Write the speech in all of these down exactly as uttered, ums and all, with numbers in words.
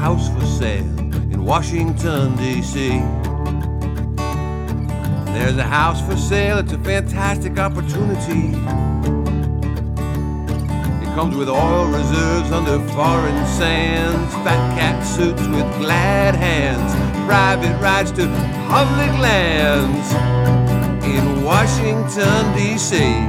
house for sale in Washington, D C There's a house for sale, it's a fantastic opportunity. It comes with oil reserves under foreign sands, fat cat suits with glad hands, private rights to public lands in Washington, D C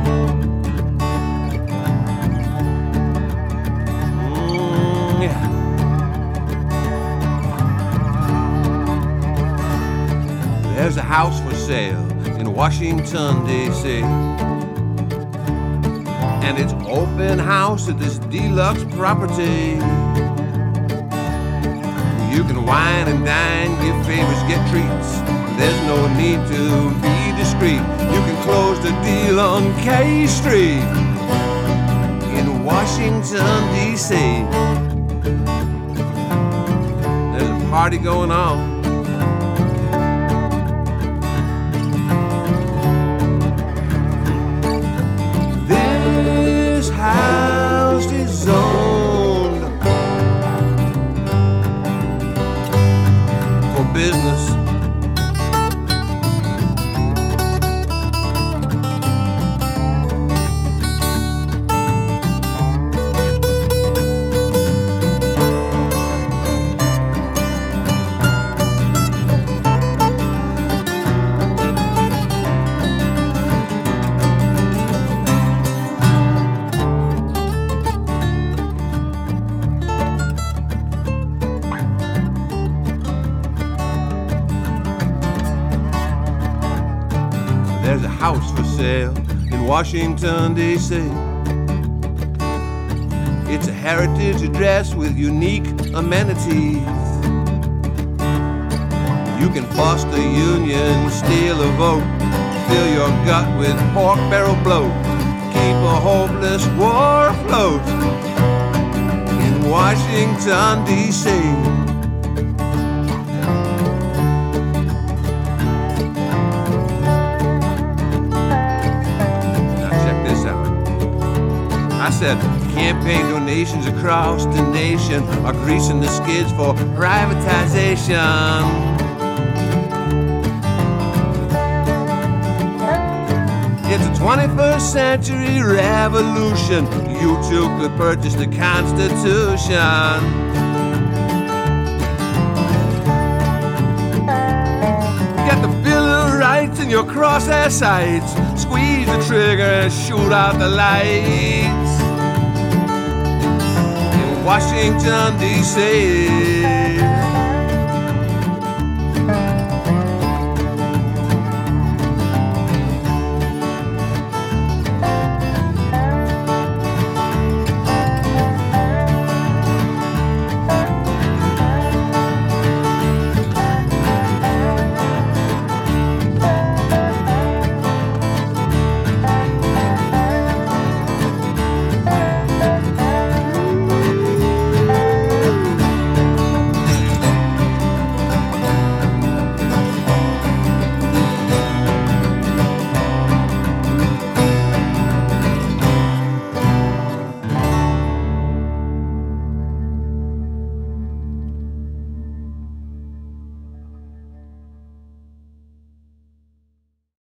There's a house for sale in Washington, D C And it's open house at this deluxe property. You can wine and dine, give favors, get treats. There's no need to be discreet. You can close the deal on K Street in Washington, D C There's a party going on. House is zoned for business. There's a house for sale in Washington, D C It's a heritage address with unique amenities. You can foster a union, steal a vote, fill your gut with pork barrel bloat, keep a hopeless war afloat in Washington, D C I said campaign donations across the nation are greasing the skids for privatization. It's a twenty-first century revolution. You too could purchase the Constitution. Get the Bill of Rights in your crosshair sights. Squeeze the trigger and shoot out the lights in Washington, D C